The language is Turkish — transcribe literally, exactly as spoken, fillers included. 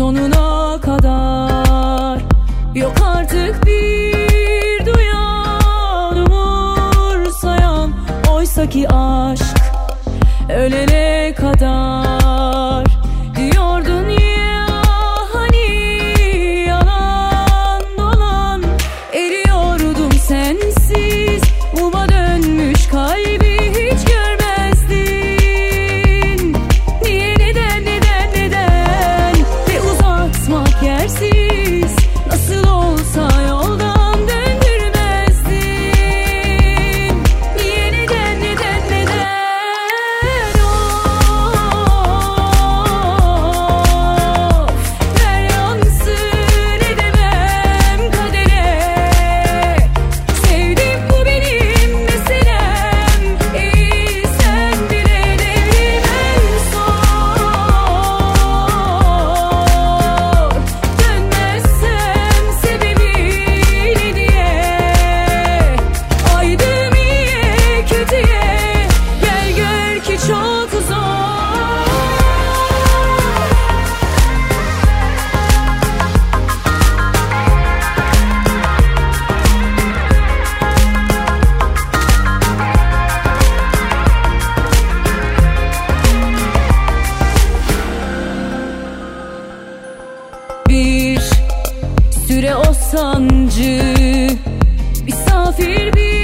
sonuna kadar. Yok artık bir duyan, umursayan, oysa ki aşk ölene kadar. Diyordun ya hani yalan dolan, eriyordum sensiz, muma dönmüş kalbi hiç görmezdin. Niye, neden, neden, neden, ve uzatmak yersiz, nasıl olsa yoldan döndürmezdin. Niye, neden, neden, neden, of, ver yansın edemem kadere. Sevdim, bu benim meselem, iyi sen bile devrim en zor. Dönmezsem sebebini diye, aydım iyiye kötüye, gel gör ki çok zor. Bir süre o sancı misafir bir